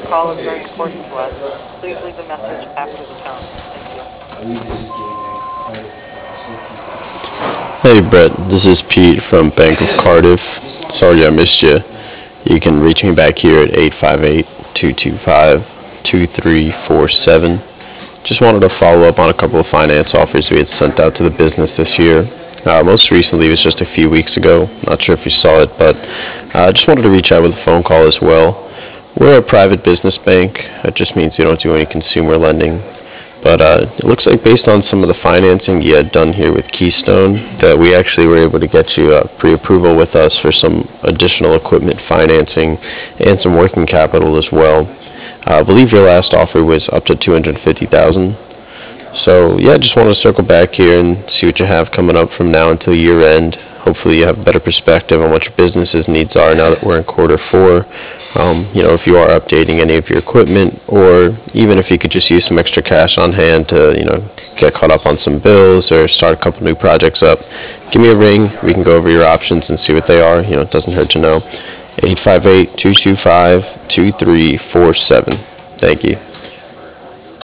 call is very important to us. Please leave a message after the tone. Thank you. Hey Brett, this is Pete from Bank of Cardiff. Sorry I missed you. You can reach me back here at 858-225-2347. Just wanted to follow up on a couple of finance offers we had sent out to the business this year. Most recently was just a few weeks ago. Not sure if you saw it, but just wanted to reach out with a phone call as well. We're a private business bank. That just means we don't do any consumer lending. But it looks like based on some of the financing you had done here with Keystone, that we actually were able to get you pre-approval with us for some additional equipment financing and some working capital as well. I believe your last offer was up to 250,000. So yeah, just want to circle back here and see what you have coming up from now until year end. Hopefully you have a better perspective on what your business's needs are now that we're in quarter four. If you are updating any of your equipment, or even if you could just use some extra cash on hand to, get caught up on some bills or start a couple new projects up, give me a ring. We can go over your options and see what they are. It doesn't hurt to know. 858-225-2347. Thank you.